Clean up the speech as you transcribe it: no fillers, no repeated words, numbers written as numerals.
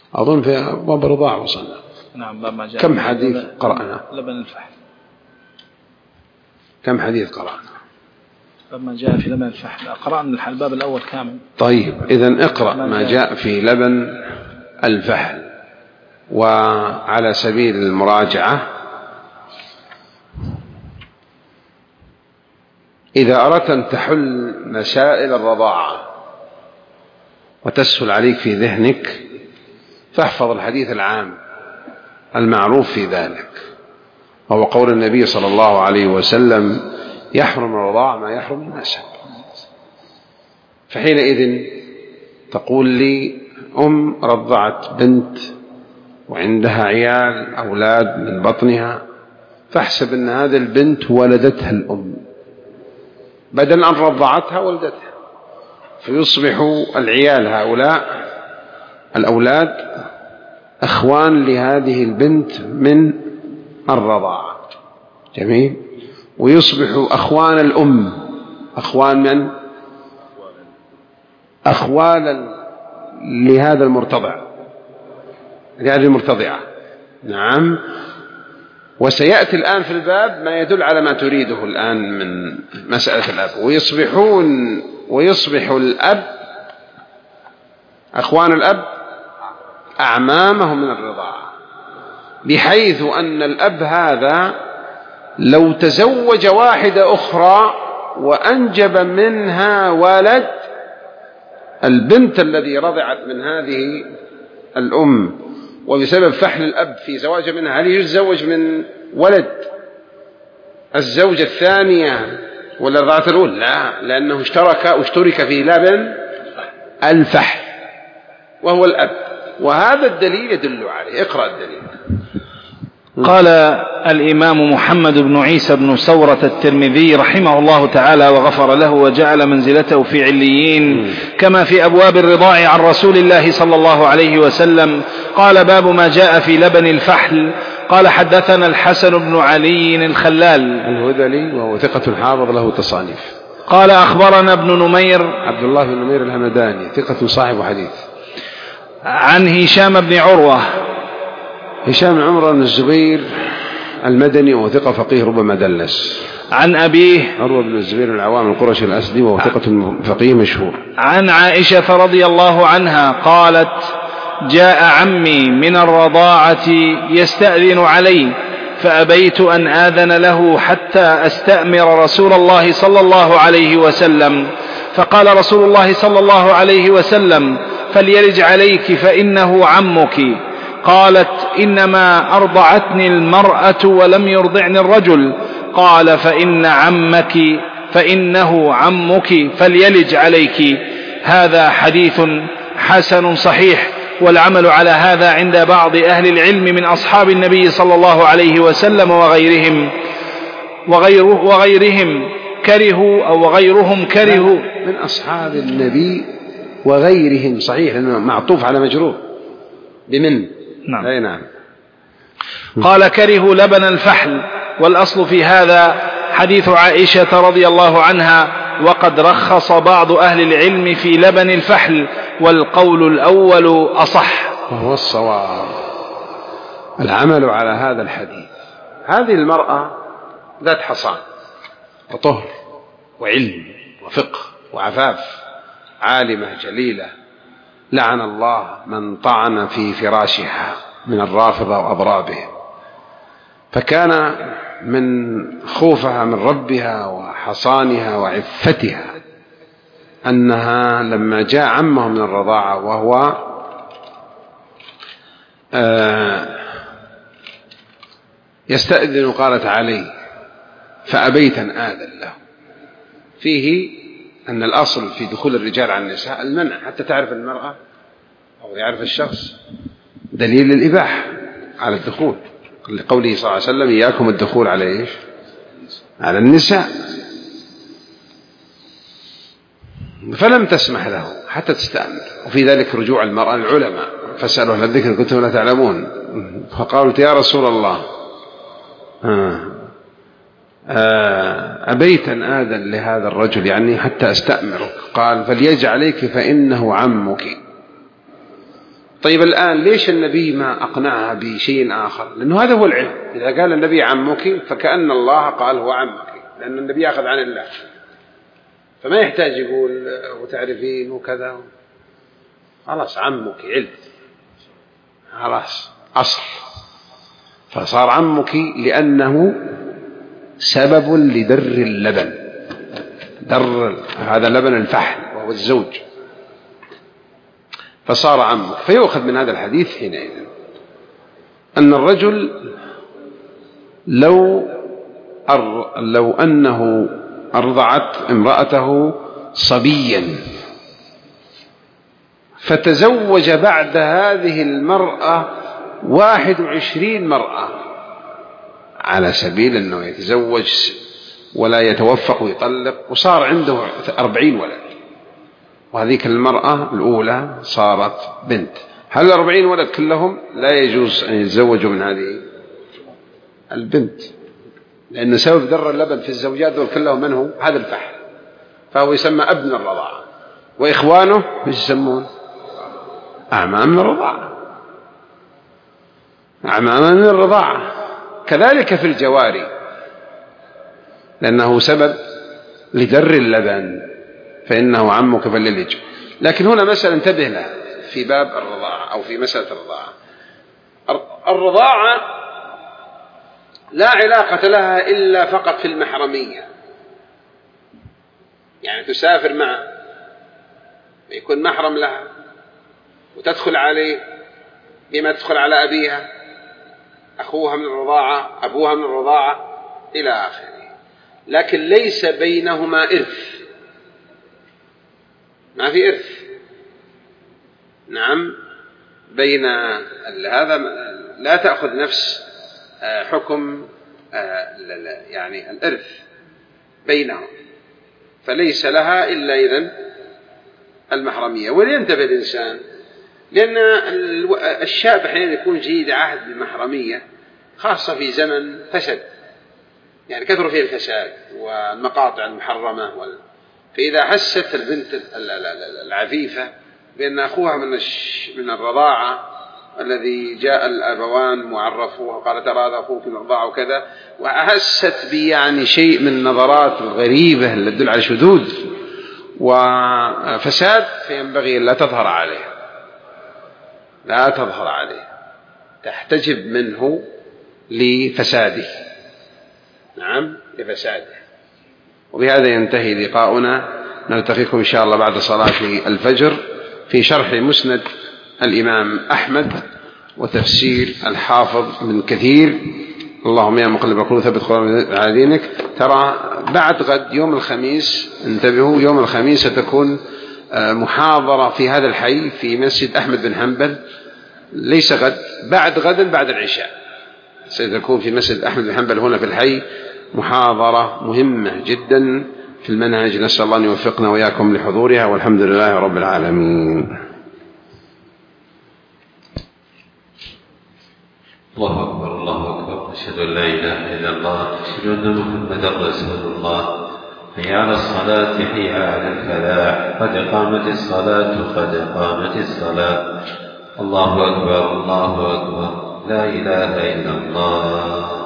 أظن في باب الرضاع وصلنا. نعم. باب ما جاء كم حديث قرأنا؟ لبن الفحل. كم حديث قرأنا؟ باب ما جاء في لبن الفحل قرأنا الباب الأول كامل. طيب إذن اقرأ ما جاء في لبن الفحل. وعلى سبيل المراجعة، إذا أردت أن تحل مسائل الرضاعة وتسهل عليك في ذهنك، فاحفظ الحديث العام المعروف في ذلك، وهو قول النبي صلى الله عليه وسلم: يحرم الرضاع ما يحرم النسب. فحينئذ تقول لي رضعت بنت وعندها عيال أولاد من بطنها، فاحسب أن هذه البنت ولدتها الأم بدل أن رضعتها ولدتها، فيصبح العيال هؤلاء الأولاد أخوان لهذه البنت من الرضاعة. جميل. ويصبح أخوان الأم أخوان من؟ أخوال لهذا المرتضع، لهذه المرتضعة. نعم. وسيأتي الآن في الباب ما يدل على ما تريده الآن من مسألة الأب. ويصبح الأب أخوان الأب أعمامه من الرضاعة، بحيث أن الأب هذا لو تزوج واحدة أخرى وأنجب منها ولد، البنت الذي رضعت من هذه الأم وبسبب فحل الأب في زواج منها، هل يتزوج من ولد الزوجة الثانية ولا الرضاعة الأولى؟ لا، لأنه اشترك في لبن الفحل وهو الأب، وهذا الدليل يدل عليه. اقرأ الدليل. قال الإمام محمد بن عيسى بن سورة الترمذي رحمه الله تعالى وغفر له وجعل منزلته في عليين، كما في أبواب الرضاع عن رسول الله صلى الله عليه وسلم. قال: باب ما جاء في لبن الفحل. قال: حدثنا الحسن بن علي الخلال الهذلي، وهو ثقة حافظ له تصانيف. قال: أخبرنا ابن نمير عبد الله بن نمير الهمداني، ثقة صاحب حديث. عن هشام بن عروة. هشام بن عمرو بن الزبير المدني، وهو ثقة فقيه ربما دلس. عن أبيه عروة بن الزبير العوام القرشي الأسدي، وهو ثقة فقيه مشهور. عن عائشة رضي الله عنها قالت: جاء عمي من الرضاعة يستأذن علي، فأبيت أن آذن له حتى أستأمر رسول الله صلى الله عليه وسلم، فقال رسول الله صلى الله عليه وسلم: فليرج عليك فإنه عمك. قالت: إنما أرضعتني المرأة ولم يرضعني الرجل. قال: فإنه عمك فليلج عليك. هذا حديث حسن صحيح، والعمل على هذا عند بعض أهل العلم من أصحاب النبي صلى الله عليه وسلم وغيرهم كرهوا من أصحاب النبي وغيرهم. صحيح، لأنه معطوف على مجرور بمن. نعم. أي نعم. قال: كرهوا لبن الفحل. والأصل في هذا حديث عائشة رضي الله عنها، وقد رخص بعض أهل العلم في لبن الفحل، والقول الأول أصح وهو الصواب. العمل على هذا الحديث. هذه المرأة ذات حصان وطهر وعلم وفقه وعفاف، عالمة جليلة، لعن الله من طعن في فراشها من الرافضة وأضرابهم. فكان من خوفها من ربها وحصانها وعفتها أنها لما جاء عمه من الرضاعة وهو يستأذن، قالت: علي، فأبيت أن آذن له. فيه أن الأصل في دخول الرجال على النساء المنع، حتى تعرف المرأة أو يعرف الشخص دليل الإباحة على الدخول، لقوله صلى الله عليه وسلم: إياكم الدخول على إيش؟ على النساء. فلم تسمح له حتى تستأمر. وفي ذلك رجوع المرأة العلماء، فسألوا أهل الذكر كنتم لا تعلمون، فقالوا: يا رسول الله، أبيت أن آذن لهذا الرجل يعني حتى أستأمرك. قال: فليجع عليك فإنه عمك. طيب الآن ليش النبي ما أقنعها بشيء آخر؟ لأنه هذا هو العلم. إذا قال النبي عمك فكأن الله قال هو عمك، لأن النبي يأخذ عن الله، فما يحتاج يقول وتعرفين وكذا. خلاص عمك علم، خلاص أصل، فصار عمك لأنه سبب لدر اللبن، در هذا لبن الفحل وهو الزوج، فصار عمك. فيؤخذ من هذا الحديث حينئذ أن الرجل لو أنه أرضعت امرأته صبيا فتزوج بعد هذه المرأة 21 مرأة، على سبيل أنه يتزوج ولا يتوفق ويطلق، وصار عنده 40 ولد، وهذيك المرأة الأولى صارت بنت، هل 40 ولد كلهم لا يجوز أن يتزوجوا من هذه البنت؟ لأن سبب در اللبن في الزوجات دول كلهم من هو؟ هذا الفحل، فهو يسمى ابن الرضاعة، وإخوانه مش يسمون؟ أعمام من الرضاعة، أعمام من الرضاعة. كذلك في الجواري، لأنه سبب لدر اللبن فإنه عمك فليلج. لكن هنا مسألة انتبه لها في باب الرضاعة أو في مسألة الرضاعة. الرضاعة لا علاقة لها إلا فقط في المحرمية، يعني تسافر معه يكون محرم لها وتدخل عليه بما تدخل على أبيها، أخوها من الرضاعة، أبوها من الرضاعة إلى آخره، لكن ليس بينهما إرث، ما في إرث. نعم، بين هذا لا تأخذ نفس حكم يعني الإرث بينهم، فليس لها إلا إذن المحرمية. ولينتبه الإنسان، لأن الشاب حين يكون جيد عهد بالمحرمية خاصة في زمن فسد، يعني كثر فيه الفساد والمقاطع المحرمة فإذا حست البنت العفيفة بأن أخوها من الرضاعة الذي جاء الأبوان معرفوه وقال ترى هذا أخوك من الرضاعة وكذا، وأحست يعني شيء من النظرات الغريبة اللي تدل على شذوذ وفساد، فينبغي أن لا تظهر عليه، لا تظهر عليه، تحتجب منه لفساده. نعم، لفساده. وبهذا ينتهي لقاؤنا، نلتقيكم إن شاء الله بعد صلاة الفجر في شرح مسند الإمام أحمد وتفسير الحافظ من كثير. اللهم يا مقلب القلوب ثبت قلوبنا على دينك. ترى بعد غد يوم الخميس، انتبهوا، يوم الخميس ستكون محاضرة في هذا الحي في مسجد أحمد بن حنبل، ليس غد، بعد غد بعد العشاء ستكون في مسجد أحمد بن حنبل هنا في الحي محاضرة مهمة جدا في المنهج، نسأل الله أن يوفقنا وإياكم لحضورها، والحمد لله رب العالمين. الله أكبر، الله أكبر، أشهد أن لا إله إلا الله، أشهد أن محمدا رسول الله. حي على الصلاة، حي على الفلاح، قد قامت الصلاة، قد قامت الصلاة. الله أكبر، الله أكبر، لا إله إلا الله.